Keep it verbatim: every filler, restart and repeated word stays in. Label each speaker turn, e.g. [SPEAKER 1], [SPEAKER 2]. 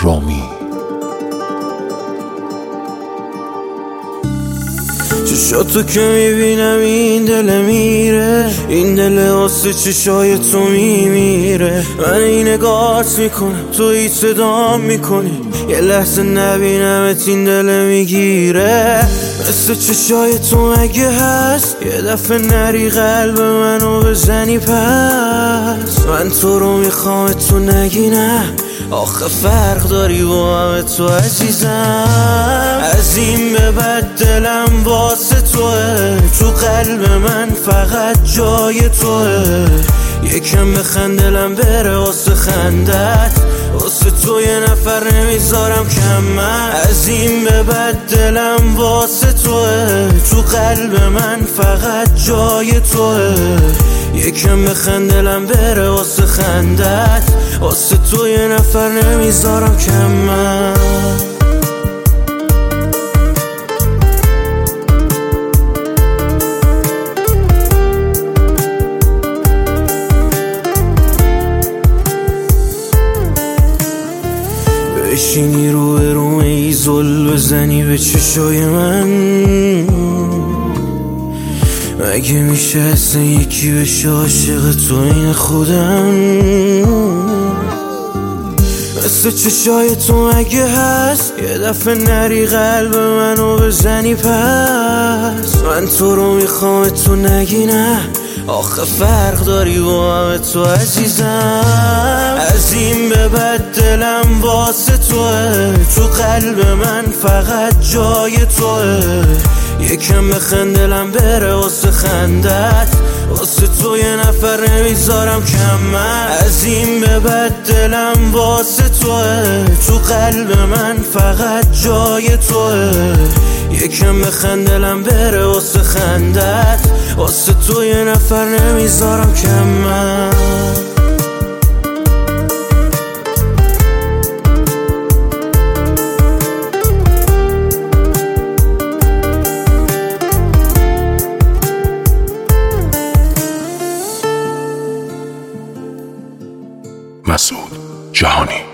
[SPEAKER 1] رامی.
[SPEAKER 2] چشاتو که میبینم این دل میره، این دل واسه چشای تو میمیره. من این نگاهت میکنم تو هیچ صدام میکنی، یه لحظه نبینمت این دل میگیره. مثل چشای تو مگه هست یه دفعه نری قلب منو بزنی پس؟ من تو رو میخوام تو نگی نه، آخه فرق داری با همه تو عزیزم. از این به بعد دلم واسه توه، تو قلب من فقط جای توه. یکم بخند دلم بره واسه خندت، واسه تو یه نفر نمیذارم کم. من از این به بعد دلم واسه توه، تو قلب من فقط جای توه. یکم بخند دلم بره واسه خندت، واسه تو یه نفر نمیذارم کم. من بشینی رو به رو ایزول بزنی به چشای من، مگه میشه اصلا یکی بشه عاشق تو این خودم؟ مثل چشای تو مگه هست یه دفعه نری قلب منو بزنی پس؟ من تو رو میخوام تو نگی نه، آخه فرق داری با همه تو عزیزم. از این به بعد دلم واسه توه، تو قلب من فقط جای توه. یکم بخند دلم بره واسه خندت، واسه تو یه نفر نمیذارم کم. من از این به بعد دلم واسه توه، تو قلب من فقط جای توه. یکم بخند دلم بره واسه خندت، واسه تو یه نفر نمیذارم کم. من
[SPEAKER 1] مسعود جهانی.